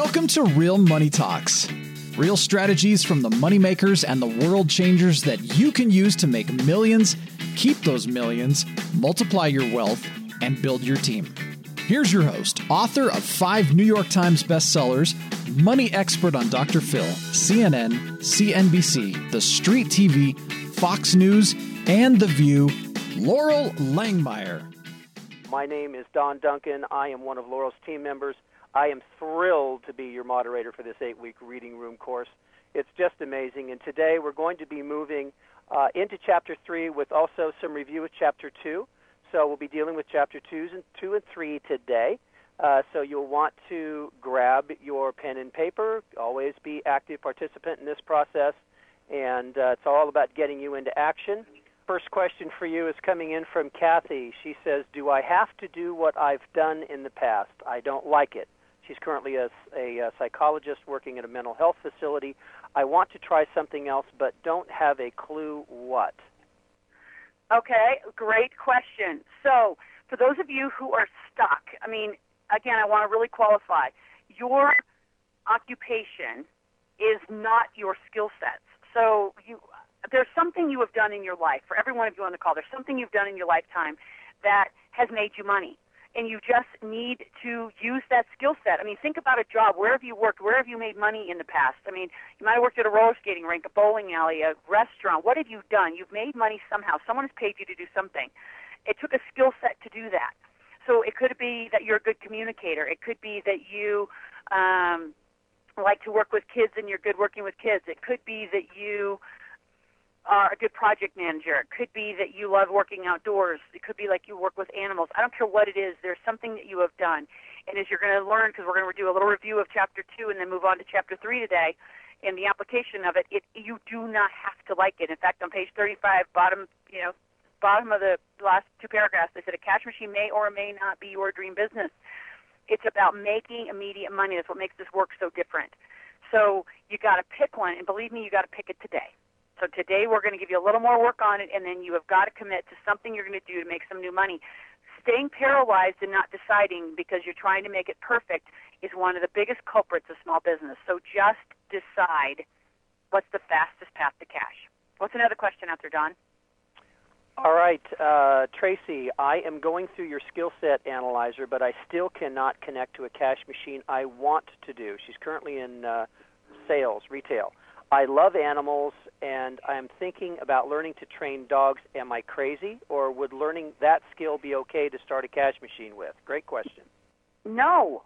Welcome to Real Money Talks. Real strategies from the moneymakers and the world changers that you can use to make millions, keep those millions, multiply your wealth, and build your team. Here's your host, author of 5 New York Times bestsellers, money expert on Dr. Phil, CNN, CNBC, The Street TV, Fox News, and The View, Loral Langemeier. My name is Don Duncan. I am one of Loral's team members. I am thrilled to be your moderator for this 8-week reading room course. It's just amazing. And today we're going to be moving into Chapter 3 with also some review of Chapter 2. So we'll be dealing with Chapter 2 and 3 today. So you'll want to grab your pen and paper, always be active participant in this process, and it's all about getting you into action. First question for you is coming in from Kathy. She says, do I have to do what I've done in the past? I don't like it. She's currently a psychologist working at a mental health facility. I want to try something else, but don't have a clue what. Okay, great question. So for those of you who are stuck, again, I want to really qualify. Your occupation is not your skill sets. So there's something you have done in your life. For every one of you on the call, there's something you've done in your lifetime that has made you money. And you just need to use that skill set. Think about a job. Where have you worked? Where have you made money in the past? You might have worked at a roller skating rink, a bowling alley, a restaurant. What have you done? You've made money somehow. Someone has paid you to do something. It took a skill set to do that. So it could be that you're a good communicator. It could be that you like to work with kids and you're good working with kids. It could be that you are a good project manager. It could be that you love working outdoors. It could be like you work with animals. I don't care what it is. There's something that you have done. And as you're going to learn, because we're going to do a little review of Chapter 2 and then move on to Chapter 3 today, and the application of it, you do not have to like it. In fact, on page 35, bottom of the last 2 paragraphs, they said a cash machine may or may not be your dream business. It's about making immediate money. That's what makes this work so different. So you got to pick one, and believe me, you got to pick it today. So today we're going to give you a little more work on it, and then you have got to commit to something you're going to do to make some new money. Staying paralyzed and not deciding because you're trying to make it perfect is one of the biggest culprits of small business. So just decide what's the fastest path to cash. What's another question out there, Don? All right, Tracy, I am going through your skill set analyzer, but I still cannot connect to a cash machine I want to do. She's currently in sales, retail. I love animals, and I'm thinking about learning to train dogs. Am I crazy, or would learning that skill be okay to start a cash machine with? Great question. No.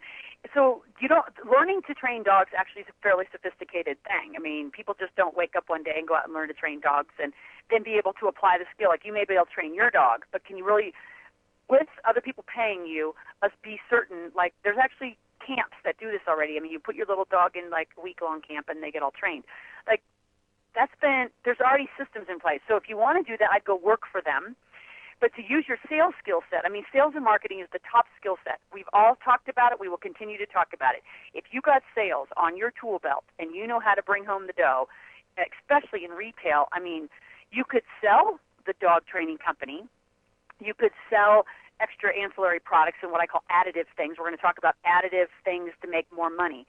So learning to train dogs actually is a fairly sophisticated thing. People just don't wake up one day and go out and learn to train dogs and then be able to apply the skill. Like, you may be able to train your dog, but can you really, with other people paying you, be certain, like, there's actually camps that do this already. You put your little dog in like a week-long camp and they get all trained. Like, there's already systems in place. So if you want to do that, I'd go work for them. But to use your sales skill set, sales and marketing is the top skill set. We've all talked about it. We will continue to talk about it. If you got sales on your tool belt and you know how to bring home the dough, especially in retail, you could sell the dog training company. You could sell extra ancillary products and what I call additive things. We're going to talk about additive things to make more money.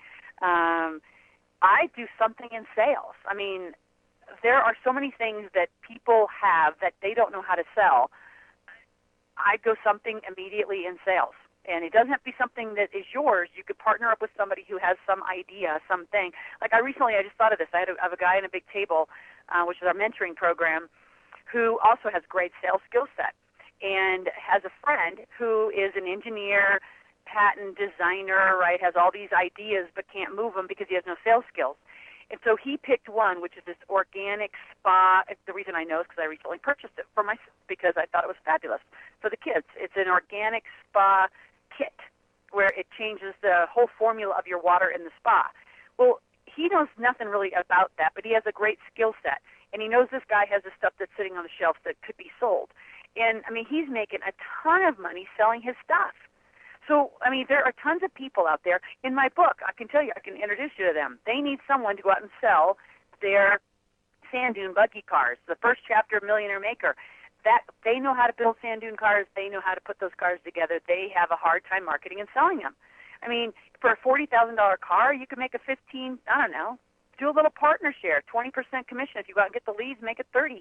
I do something in sales. There are so many things that people have that they don't know how to sell. I'd go something immediately in sales. And it doesn't have to be something that is yours. You could partner up with somebody who has some idea, something. Like I just thought of this. I have a guy in a big table, which is our mentoring program, who also has great sales skill set and has a friend who is an engineer, patent designer, right, has all these ideas but can't move them because he has no sales skills. And so he picked one, which is this organic spa. The reason I know is because I recently purchased it for myself because I thought it was fabulous for the kids. It's an organic spa kit where it changes the whole formula of your water in the spa. Well, he knows nothing really about that, but he has a great skill set. And he knows this guy has this stuff that's sitting on the shelf that could be sold. And, he's making a ton of money selling his stuff. So, there are tons of people out there. In my book, I can tell you, I can introduce you to them. They need someone to go out and sell their sand dune buggy cars. The first chapter of Millionaire Maker. That they know how to build sand dune cars. They know how to put those cars together. They have a hard time marketing and selling them. I mean, for a $40,000 car, you could make a 15, I don't know, do a little partner share, 20% commission. If you go out and get the leads, make it 30.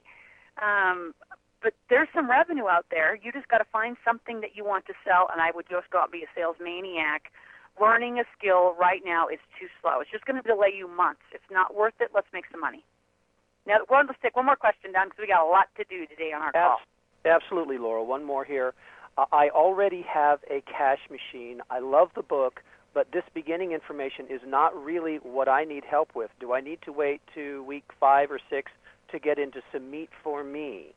But there's some revenue out there. You just got to find something that you want to sell, and I would just go out and be a sales maniac. Learning a skill right now is too slow. It's just going to delay you months. It's not worth it. Let's make some money. Now, let's take one more question down because we got a lot to do today on our call. Absolutely, Laura. One more here. I already have a cash machine. I love the book, but this beginning information is not really what I need help with. Do I need to wait to week 5 or 6 to get into some meat for me?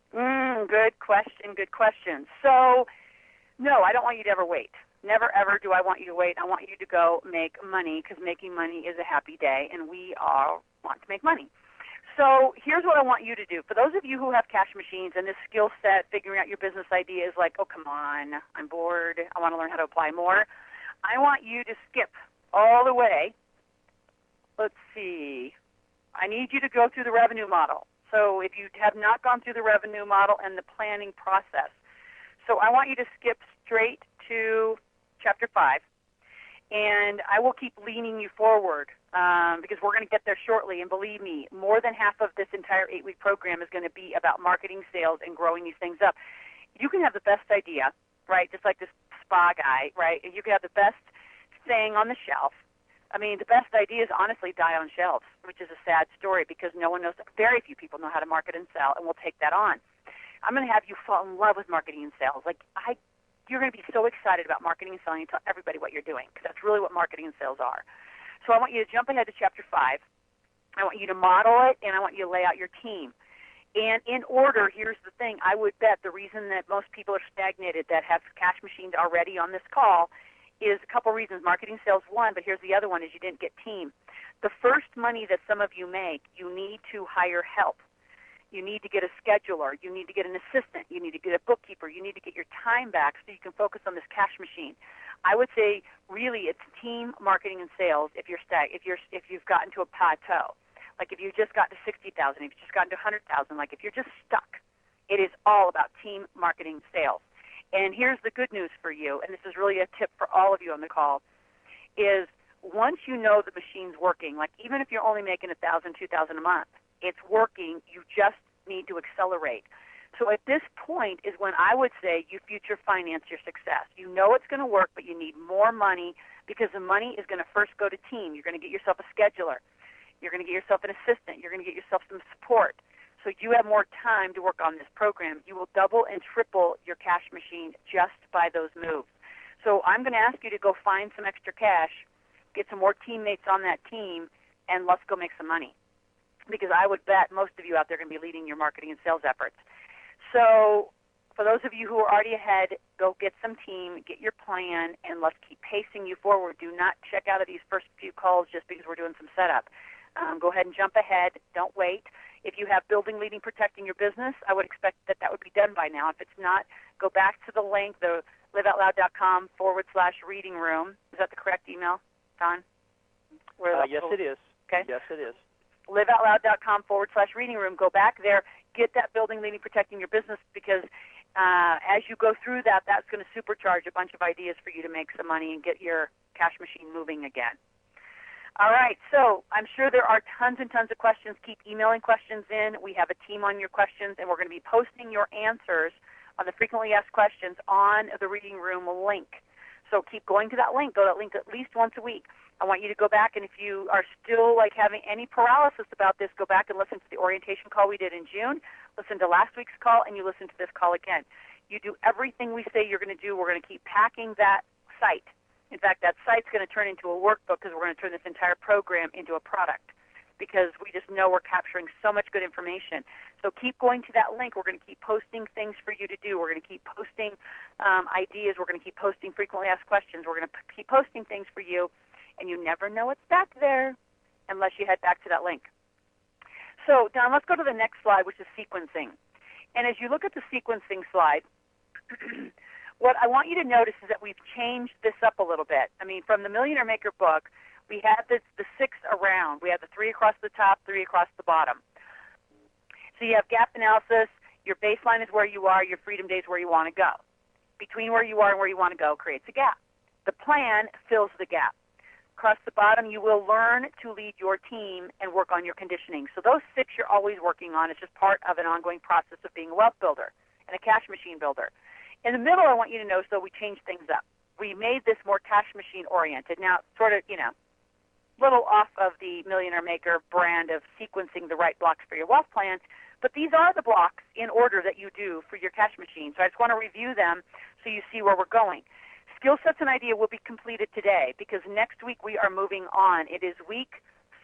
Good question. So, no, I don't want you to ever wait. Never, ever do I want you to wait. I want you to go make money because making money is a happy day, and we all want to make money. So here's what I want you to do. For those of you who have cash machines and this skill set, figuring out your business idea is like, oh, come on, I'm bored. I want to learn how to apply more. I want you to skip all the way. Let's see. I need you to go through the revenue model. So if you have not gone through the revenue model and the planning process, so I want you to skip straight to Chapter 5, and I will keep leaning you forward because we're going to get there shortly. And believe me, more than half of this entire 8-week program is going to be about marketing, sales, and growing these things up. You can have the best idea, right, just like this spa guy, right? You can have the best thing on the shelf. I mean, the best ideas honestly die on shelves, which is a sad story because no one knows, very few people know how to market and sell, and we'll take that on. I'm going to have you fall in love with marketing and sales. You're going to be so excited about marketing and selling and tell everybody what you're doing because that's really what marketing and sales are. So I want you to jump ahead to Chapter 5. I want you to model it, and I want you to lay out your team. And in order, here's the thing. I would bet the reason that most people are stagnated that have cash machines already on this call is a couple reasons. Marketing, sales, one, but here's the other one is you didn't get team. The first money that some of you make, you need to hire help. You need to get a scheduler. You need to get an assistant. You need to get a bookkeeper. You need to get your time back so you can focus on this cash machine. I would say really it's team, marketing, and sales if you've gotten to a plateau. Like if you just got to 60,000, if you've just gotten to 100,000, like if you're just stuck, it is all about team, marketing, sales. And here's the good news for you, and this is really a tip for all of you on the call, is once you know the machine's working, like even if you're only making $1,000, $2,000 a month, it's working, you just need to accelerate. So at this point is when I would say you future finance your success. You know it's going to work, but you need more money because the money is going to first go to team. You're going to get yourself a scheduler. You're going to get yourself an assistant. You're going to get yourself some support. So you have more time to work on this program. You will double and triple your cash machine just by those moves. So I'm going to ask you to go find some extra cash, get some more teammates on that team, and let's go make some money. Because I would bet most of you out there are going to be leading your marketing and sales efforts. So for those of you who are already ahead, go get some team, get your plan, and let's keep pacing you forward. Do not check out of these first few calls just because we're doing some setup. Go ahead and jump ahead. Don't wait. If you have building, leading, protecting your business, I would expect that would be done by now. If it's not, go back to the link, the liveoutloud.com/reading room. Is that the correct email, Don? Yes, it is. Okay. Yes, it is. liveoutloud.com/reading room. Go back there, get that building, leading, protecting your business because as you go through that, that's going to supercharge a bunch of ideas for you to make some money and get your cash machine moving again. All right, so I'm sure there are tons and tons of questions. Keep emailing questions in. We have a team on your questions, and we're going to be posting your answers on the frequently asked questions on the Reading Room link. So keep going to that link. Go to that link at least once a week. I want you to go back, and if you are still having any paralysis about this, go back and listen to the orientation call we did in June, listen to last week's call, and you listen to this call again. You do everything we say you're going to do. We're going to keep packing that site. In fact, that site's going to turn into a workbook because we're going to turn this entire program into a product because we just know we're capturing so much good information. So keep going to that link. We're going to keep posting things for you to do. We're going to keep posting ideas. We're going to keep posting frequently asked questions. We're going to keep posting things for you, and you never know what's back there unless you head back to that link. So, Don, let's go to the next slide, which is sequencing. And as you look at the sequencing slide, what I want you to notice is that we've changed this up a little bit. I mean, from the Millionaire Maker book, we had the 6 around. We have the 3 across the top, 3 across the bottom. So you have gap analysis. Your baseline is where you are. Your freedom day is where you want to go. Between where you are and where you want to go creates a gap. The plan fills the gap. Across the bottom, you will learn to lead your team and work on your conditioning. So those 6 you're always working on. It's just part of an ongoing process of being a wealth builder and a cash machine builder. In the middle, I want you to know, so we changed things up. We made this more cash machine oriented. Now, sort of, little off of the Millionaire Maker brand of sequencing the right blocks for your wealth plan, but these are the blocks in order that you do for your cash machine. So I just want to review them so you see where we're going. Skill Sets and Idea will be completed today because next week we are moving on. It is week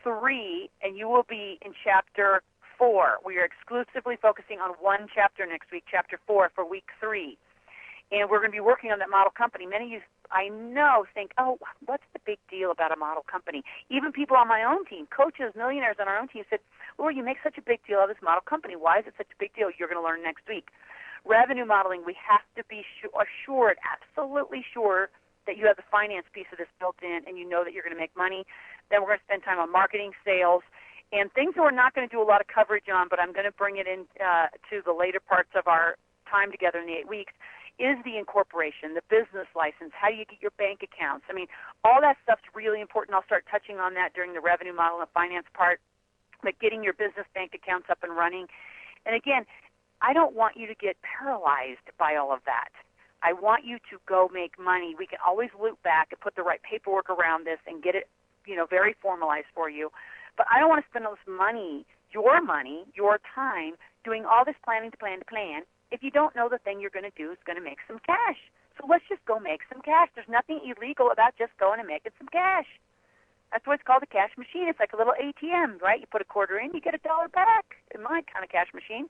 3, and you will be in chapter 4. We are exclusively focusing on one chapter next week, chapter 4 for week 3. And we're going to be working on that model company. Many of you, I know, think, oh, what's the big deal about a model company? Even people on my own team, coaches, millionaires on our own team said, Laura, you make such a big deal of this model company. Why is it such a big deal? You're going to learn next week. Revenue modeling, we have to be assured, absolutely sure, that you have the finance piece of this built in and you know that you're going to make money. Then we're going to spend time on marketing, sales, and things that we're not going to do a lot of coverage on, but I'm going to bring it in to the later parts of our time together in the 8 weeks, is the incorporation, the business license, how do you get your bank accounts. I mean, all that stuff's really important. I'll start touching on that during the revenue model and finance part, but getting your business bank accounts up and running. And again, I don't want you to get paralyzed by all of that. I want you to go make money. We can always loop back and put the right paperwork around this and get it, very formalized for you. But I don't want to spend all this money, your time, doing all this planning to plan, if you don't know the thing you're going to do is going to make some cash. So let's just go make some cash. There's nothing illegal about just going and making some cash. That's why it's called a cash machine. It's like a little ATM, right? You put a quarter in, you get $1 back in my kind of cash machine.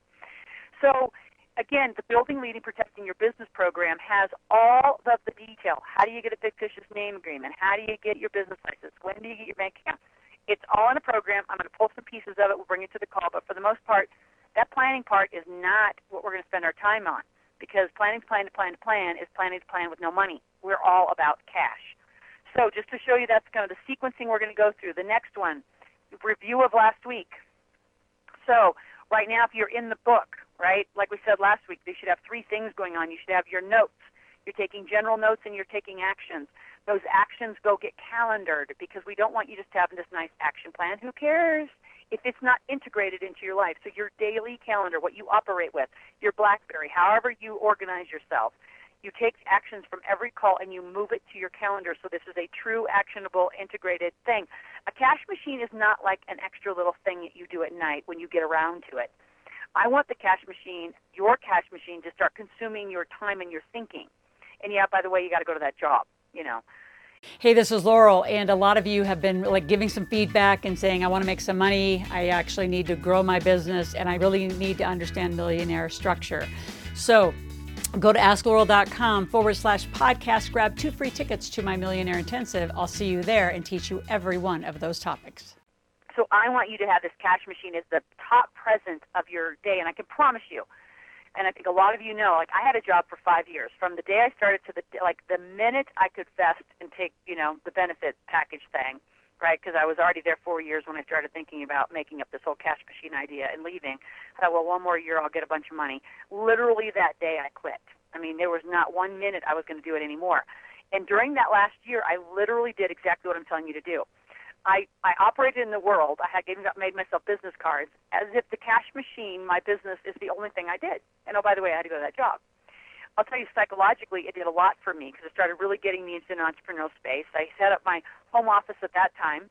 So, again, the Building, Leading, Protecting Your Business program has all of the detail. How do you get a fictitious name agreement? How do you get your business license? When do you get your bank account? It's all in a program. I'm going to pull some pieces of it. We'll bring it to the call. But for the most part, that planning part is not what we're going to spend our time on, because planning to plan is planning to plan with no money. We're all about cash. So just to show you that's kind of the sequencing we're going to go through. The next one, review of last week. So right now, if you're in the book, right, like we said last week, you should have 3 things going on. You should have your notes. You're taking general notes and you're taking actions. Those actions go get calendared because we don't want you just having this nice action plan. Who cares if it's not integrated into your life? So your daily calendar, what you operate with, your BlackBerry, however you organize yourself, you take actions from every call and you move it to your calendar. So this is a true, actionable, integrated thing. A cash machine is not like an extra little thing that you do at night when you get around to it. I want the cash machine, your cash machine, to start consuming your time and your thinking. And yeah, by the way, you got to go to that job, Hey, this is Laurel, and a lot of you have been giving some feedback and saying, I want to make some money, I actually need to grow my business, and I really need to understand millionaire structure. So go to AskLaurel.com/podcast, grab 2 free tickets to my Millionaire Intensive. I'll see you there and teach you every one of those topics. So I want you to have this cash machine as the top present of your day, and I can promise you, and I think a lot of you know, I had a job for 5 years. From the day I started to the minute I could vest and take, the benefit package thing, right? Because I was already there 4 years when I started thinking about making up this whole cash machine idea and leaving. I thought, well, 1 more year, I'll get a bunch of money. Literally that day I quit. I mean, there was not 1 minute I was going to do it anymore. And during that last year, I literally did exactly what I'm telling you to do. I operated in the world. I had made myself business cards as if the cash machine, my business, is the only thing I did. And, oh, by the way, I had to go to that job. I'll tell you, psychologically, it did a lot for me because I started really getting me into an entrepreneurial space. I set up my home office at that time,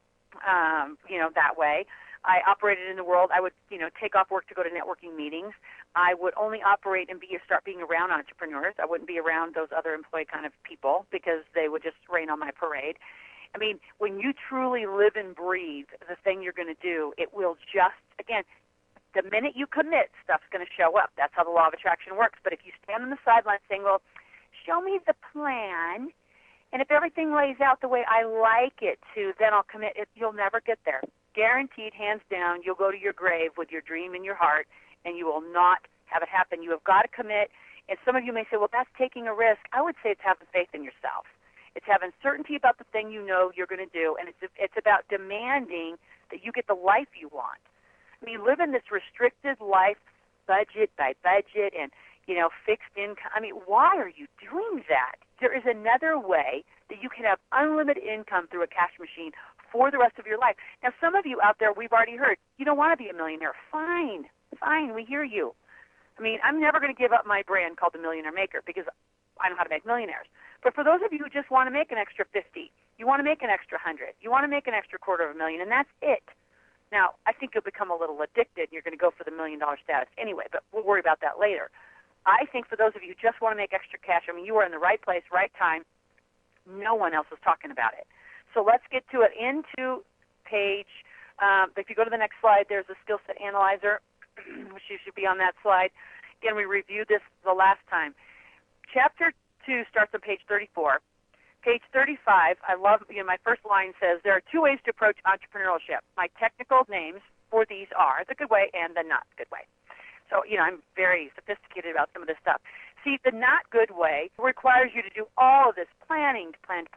that way. I operated in the world. I would, take off work to go to networking meetings. I would only operate and start being around entrepreneurs. I wouldn't be around those other employee kind of people because they would just rain on my parade. I mean, when you truly live and breathe the thing you're going to do, it will just, again, the minute you commit, stuff's going to show up. That's how the law of attraction works. But if you stand on the sidelines saying, well, show me the plan, and if everything lays out the way I like it to, then I'll commit, you'll never get there. Guaranteed, hands down, you'll go to your grave with your dream in your heart, and you will not have it happen. You have got to commit. And some of you may say, well, that's taking a risk. I would say it's having faith in yourself. It's having certainty about the thing you're going to do, and it's about demanding that you get the life you want. I mean, live in this restricted life, budget by budget, and fixed income. I mean, why are you doing that? There is another way that you can have unlimited income through a cash machine for the rest of your life. Now, some of you out there, we've already heard, you don't want to be a millionaire. Fine, we hear you. I mean, I'm never going to give up my brand called The Millionaire Maker because I know how to make millionaires. But for those of you who just want to make an extra 50, you want to make an extra 100, you want to make an extra $250,000, and that's it. Now, I think you'll become a little addicted. You're going to go for the $1 million status anyway, but we'll worry about that later. I think for those of you who just want to make extra cash, I mean, you are in the right place, right time. No one else is talking about it. So let's get to it. Into page, if you go to the next slide, there's a skill set analyzer, which you should be on that slide. Again, we reviewed this the last time. Chapter 2 starts on page 34. Page 35, I love, my first line says, there are two ways to approach entrepreneurship. My technical names for these are the good way and the not good way. So, I'm very sophisticated about some of this stuff. See, the not good way requires you to do all of this planning, plan.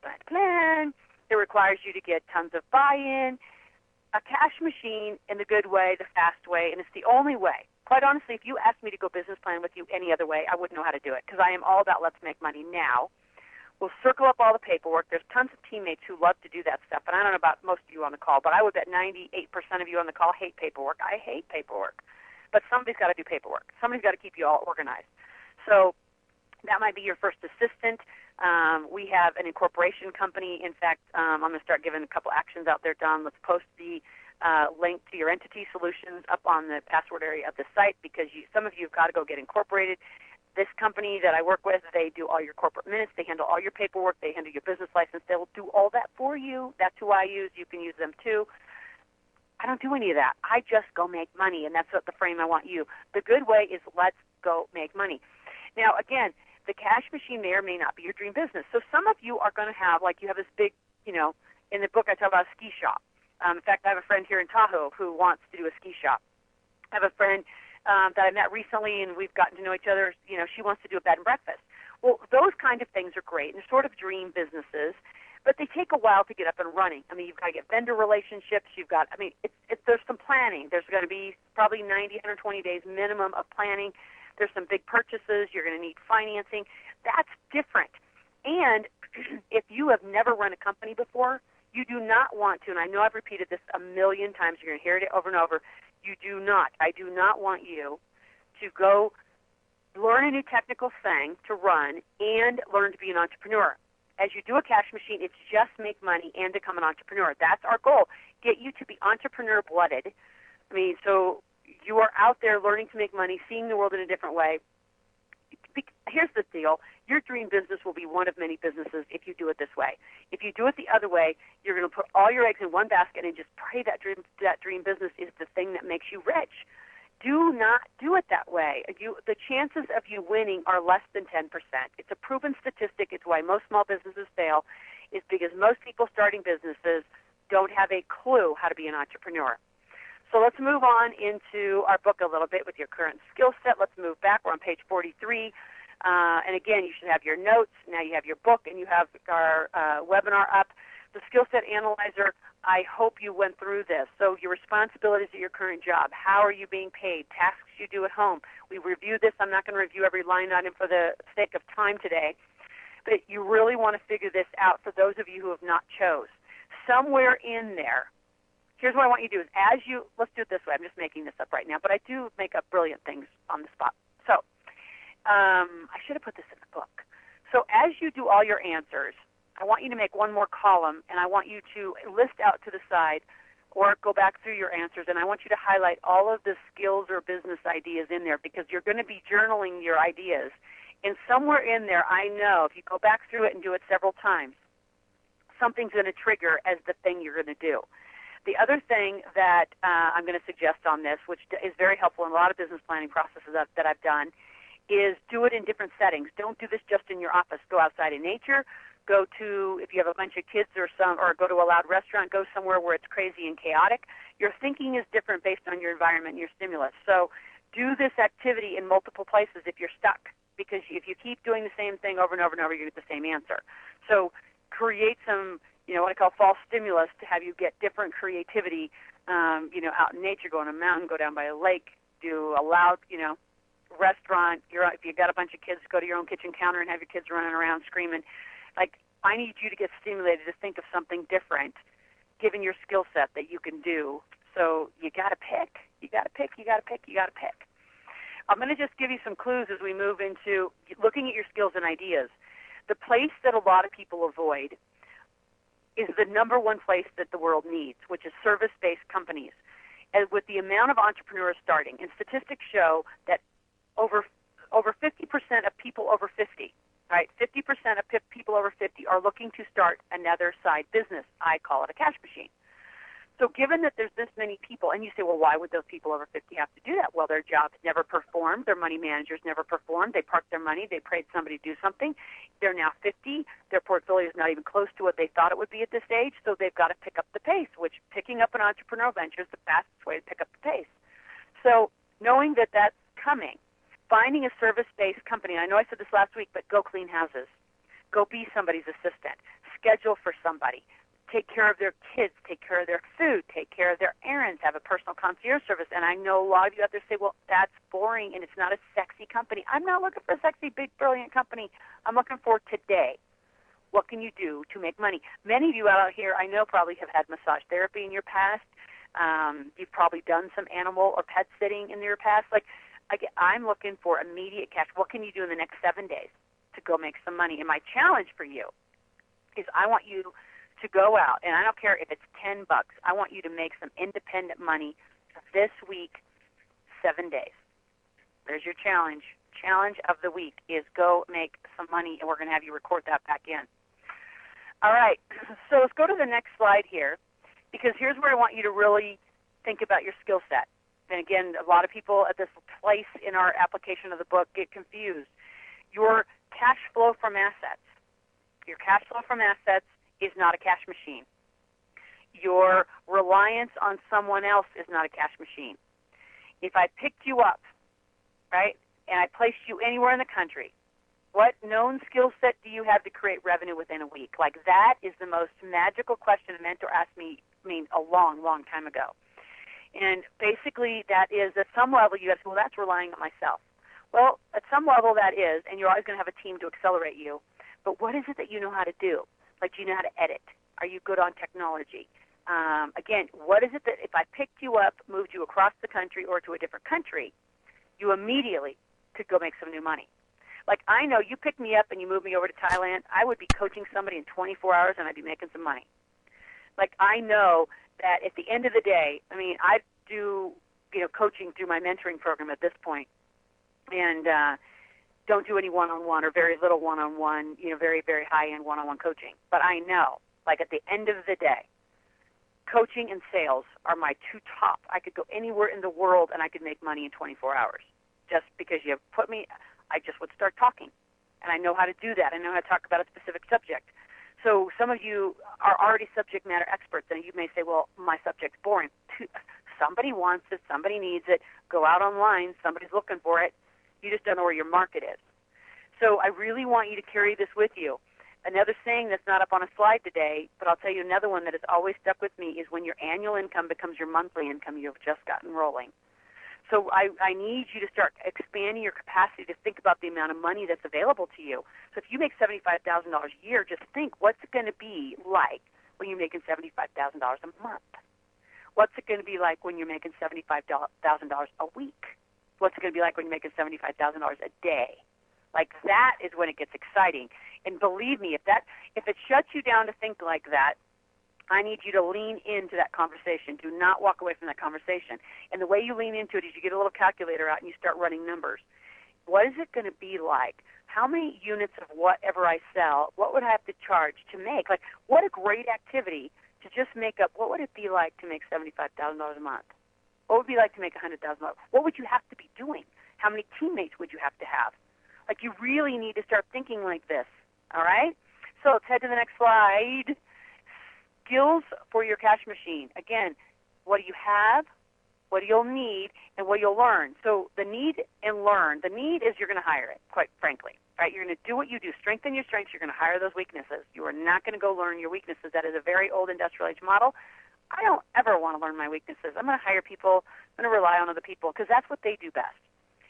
It requires you to get tons of buy-in. A cash machine in the good way, the fast way, and it's the only way. Quite honestly, if you asked me to go business plan with you any other way, I wouldn't know how to do it because I am all about let's make money now. We'll circle up all the paperwork. There's tons of teammates who love to do that stuff, and I don't know about most of you on the call, but I would bet 98% of you on the call hate paperwork. I hate paperwork. But somebody's got to do paperwork. Somebody's got to keep you all organized. So that might be your first assistant. We have an incorporation company. In fact, I'm going to start giving a couple actions out there, Don. Let's post the link to your entity solutions up on the password area of the site because some of you have got to go get incorporated. This company that I work with, they do all your corporate minutes. They handle all your paperwork. They handle your business license. They will do all that for you. That's who I use. You can use them too. I don't do any of that. I just go make money, and that's what the frame I want you. The good way is let's go make money. Now, again, the cash machine may or may not be your dream business. So some of you are going to have, you have this big, in the book I talk about a ski shop. In fact, I have a friend here in Tahoe who wants to do a ski shop. I have a friend that I met recently, and we've gotten to know each other. She wants to do a bed and breakfast. Well, those kind of things are great, and they're sort of dream businesses, but they take a while to get up and running. I mean, you've got to get vendor relationships. There's some planning. There's going to be probably 90, 120 days minimum of planning. There's some big purchases. You're going to need financing. That's different. And if you have never run a company before, you do not want to, and I know I've repeated this a million times. You're going to hear it over and over. I do not want you to go learn a new technical thing to run and learn to be an entrepreneur. As you do a cash machine, it's just make money and become an entrepreneur. That's our goal, get you to be entrepreneur-blooded. I mean, so you are out there learning to make money, seeing the world in a different way. Here's the deal. Your dream business will be one of many businesses if you do it this way. If you do it the other way, you're going to put all your eggs in one basket and just pray that dream business is the thing that makes you rich. Do not do it that way. The chances of you winning are less than 10%. It's a proven statistic. It's why most small businesses fail, is because most people starting businesses don't have a clue how to be an entrepreneur. So let's move on into our book a little bit with your current skill set. Let's move back. We're on page 43. And again, you should have your notes. Now you have your book, and you have our webinar up. The Skill Set Analyzer, I hope you went through this. So your responsibilities at your current job, how are you being paid, tasks you do at home. We reviewed this. I'm not going to review every line item for the sake of time today. But you really want to figure this out for those of you who have not chose. Somewhere in there, here's what I want you to do is let's do it this way. I'm just making this up right now, but I do make up brilliant things on the spot. So I should have put this in the book. So as you do all your answers, I want you to make one more column, and I want you to list out to the side or go back through your answers, and I want you to highlight all of the skills or business ideas in there because you're going to be journaling your ideas. And somewhere in there, I know if you go back through it and do it several times, something's going to trigger as the thing you're going to do. The other thing that I'm going to suggest on this, which is very helpful in a lot of business planning processes that I've done, is do it in different settings. Don't do this just in your office. Go outside in nature. Go to, if you have a bunch of kids or go to a loud restaurant, go somewhere where it's crazy and chaotic. Your thinking is different based on your environment and your stimulus. So do this activity in multiple places if you're stuck, because if you keep doing the same thing over and over and over, you get the same answer. So create some, what I call false stimulus to have you get different creativity, out in nature, go on a mountain, go down by a lake, do a loud, restaurant, if you got a bunch of kids, go to your own kitchen counter and have your kids running around screaming. Like, I need you to get stimulated to think of something different, given your skill set that you can do. So you got to pick. You got to pick. You got to pick. You got to pick. I'm going to just give you some clues as we move into looking at your skills and ideas. The place that a lot of people avoid is the number one place that the world needs, which is service-based companies. And with the amount of entrepreneurs starting, and statistics show that over 50% of people over 50, right? 50% of people over 50 are looking to start another side business. I call it a cash machine. So given that there's this many people, and you say, well, why would those people over 50 have to do that? Well, their jobs never performed. Their money managers never performed. They parked their money. They paid somebody to do something. They're now 50. Their portfolio is not even close to what they thought it would be at this age, so they've got to pick up the pace, which picking up an entrepreneurial venture is the fastest way to pick up the pace. So knowing that that's coming, finding a service-based company. I know I said this last week, but go clean houses. Go be somebody's assistant. Schedule for somebody. Take care of their kids, take care of their food, take care of their errands, have a personal concierge service. And I know a lot of you out there say, well, that's boring and it's not a sexy company. I'm not looking for a sexy, big, brilliant company. I'm looking for today. What can you do to make money? Many of you out here, I know, probably have had massage therapy in your past. You've probably done some animal or pet sitting in your past. I'm looking for immediate cash. What can you do in the next 7 days to go make some money? And my challenge for you is I want you to go out, and I don't care if it's $10, I want you to make some independent money this week, 7 days. There's your challenge. Challenge of the week is go make some money, and we're going to have you record that back in. All right, so let's go to the next slide here, because here's where I want you to really think about your skill set. And again, a lot of people at this place in our application of the book get confused. Your cash flow from assets. Your cash flow from assets is not a cash machine. Your reliance on someone else is not a cash machine. If I picked you up, right, and I placed you anywhere in the country, what known skill set do you have to create revenue within a week? Like, that is the most magical question a mentor asked me, a long, long time ago. And basically that is, at some level, you have to say, well, that's relying on myself. Well, at some level that is, and you're always going to have a team to accelerate you. But what is it that you know how to do? Like, do you know how to edit? Are you good on technology? Again, what is it that if I picked you up, moved you across the country or to a different country, you immediately could go make some new money? Like, I know you picked me up and you moved me over to Thailand, I would be coaching somebody in 24 hours and I'd be making some money. Like, I know that at the end of the day, I do, coaching through my mentoring program at this point, and don't do any one-on-one or very little one-on-one, very, very high-end one-on-one coaching. But I know, like, at the end of the day, coaching and sales are my two top. I could go anywhere in the world and I could make money in 24 hours. Just because you put me, I just would start talking. And I know how to do that. I know how to talk about a specific subject. So some of you are already subject matter experts, and you may say, well, my subject's boring. Somebody wants it. Somebody needs it. Go out online. Somebody's looking for it. You just don't know where your market is. So I really want you to carry this with you. Another saying that's not up on a slide today, but I'll tell you another one that has always stuck with me, is when your annual income becomes your monthly income, you've just gotten rolling. So I need you to start expanding your capacity to think about the amount of money that's available to you. So if you make $75,000 a year, just think, what's it going to be like when you're making $75,000 a month? What's it going to be like when you're making $75,000 a week? What's it going to be like when you're making $75,000 a day? Like, that is when it gets exciting. And believe me, if it shuts you down to think like that, I need you to lean into that conversation. Do not walk away from that conversation. And the way you lean into it is you get a little calculator out and you start running numbers. What is it going to be like? How many units of whatever I sell, what would I have to charge to make? Like, what a great activity to just make up. What would it be like to make $75,000 a month? What would it be like to make $100,000? What would you have to be doing? How many teammates would you have to have? Like, you really need to start thinking like this, all right? So let's head to the next slide. Skills for your cash machine. Again, what do you have, what you'll need, and what you'll learn. So the need and learn. The need is you're going to hire it, quite frankly. Right? You're going to do what you do. Strengthen your strengths. You're going to hire those weaknesses. You are not going to go learn your weaknesses. That is a very old industrial age model. I don't ever want to learn my weaknesses. I'm going to hire people. I'm going to rely on other people because that's what they do best.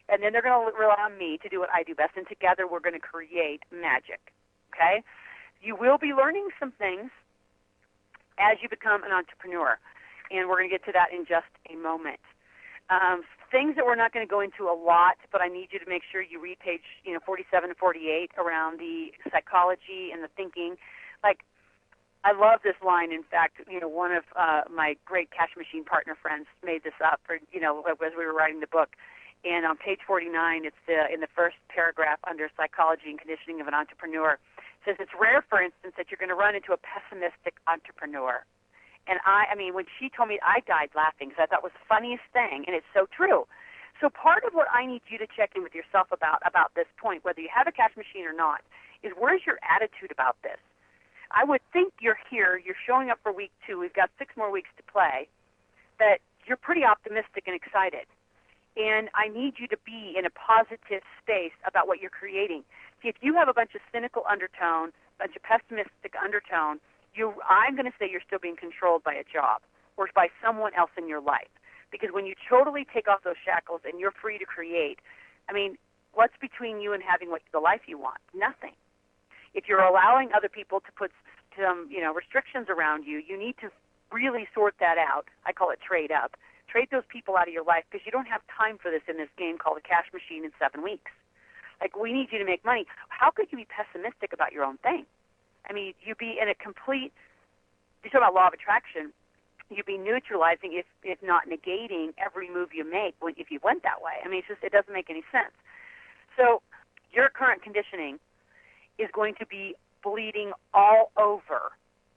and then they're going to rely on me to do what I do best, and together we're going to create magic, okay? You will be learning some things as you become an entrepreneur, and we're going to get to that in just a moment. Things that we're not going to go into a lot, but I need you to make sure you read page 47 and 48 around the psychology and the thinking. Like, I love this line. In fact, one of my great cash machine partner friends made this up, as we were writing the book. And on page 49, it's in the first paragraph under psychology and conditioning of an entrepreneur. It says it's rare, for instance, that you're going to run into a pessimistic entrepreneur. And I mean, when she told me, I died laughing because I thought it was the funniest thing, and it's so true. So part of what I need you to check in with yourself about this point, whether you have a cash machine or not, is where's your attitude about this? I would think you're here, you're showing up for week 2, we've got 6 more weeks to play, that you're pretty optimistic and excited. And I need you to be in a positive space about what you're creating. See, if you have a bunch of cynical undertone, a bunch of pessimistic undertone, I'm going to say you're still being controlled by a job or by someone else in your life. Because when you totally take off those shackles and you're free to create, I mean, what's between you and having the life you want? Nothing. If you're allowing other people to put some, restrictions around you, you need to really sort that out. I call it trade up. Trade those people out of your life because you don't have time for this in this game called the cash machine in 7 weeks. Like, we need you to make money. How could you be pessimistic about your own thing? I mean, you'd be in a complete, you talk about law of attraction, you'd be neutralizing, if not negating, every move you make if you went that way. I mean, it doesn't make any sense. So your current conditioning is going to be bleeding all over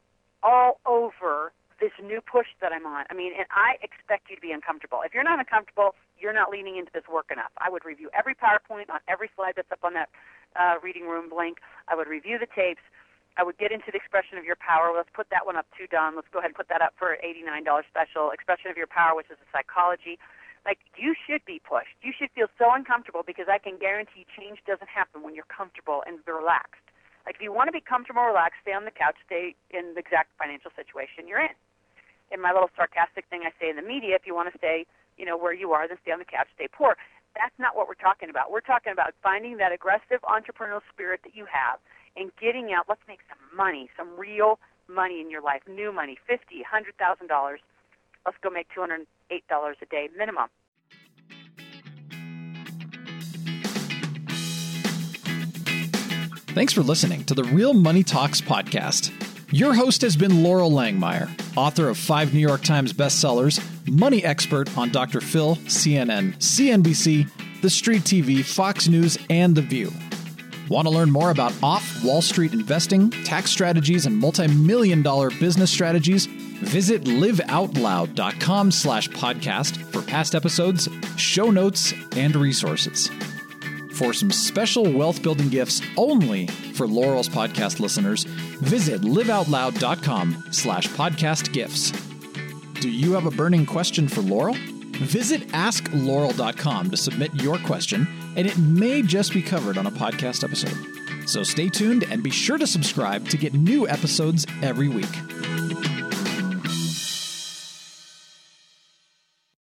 this new push that I'm on. I mean, and I expect you to be uncomfortable. If you're not uncomfortable, you're not leaning into this work enough. I would review every PowerPoint on every slide that's up on that reading room link. I would review the tapes. I would get into the expression of your power. Let's put that one up too, Don. Let's go ahead and put that up for an $89 special. Expression of your power, which is a psychology. Like, you should be pushed. You should feel so uncomfortable because I can guarantee change doesn't happen when you're comfortable and relaxed. Like, if you want to be comfortable and relaxed, stay on the couch, stay in the exact financial situation you're in. In my little sarcastic thing I say in the media, if you want to stay, where you are, then stay on the couch, stay poor. That's not what we're talking about. We're talking about finding that aggressive entrepreneurial spirit that you have and getting out. Let's make some money, some real money in your life, new money, $50,000, $100,000. Let's go make $208 a day minimum. Thanks for listening to the Real Money Talks podcast. Your host has been Laurel Langmeyer, author of 5 New York Times bestsellers, money expert on Dr. Phil, CNN, CNBC, The Street TV, Fox News, and The View. Want to learn more about off-Wall Street investing, tax strategies, and multi-million-dollar business strategies? Visit liveoutloud.com/podcast for past episodes, show notes, and resources. For some special wealth-building gifts only for Laurel's podcast listeners, visit liveoutloud.com/podcast gifts. Do you have a burning question for Laurel? Visit asklaurel.com to submit your question, and it may just be covered on a podcast episode. So stay tuned and be sure to subscribe to get new episodes every week.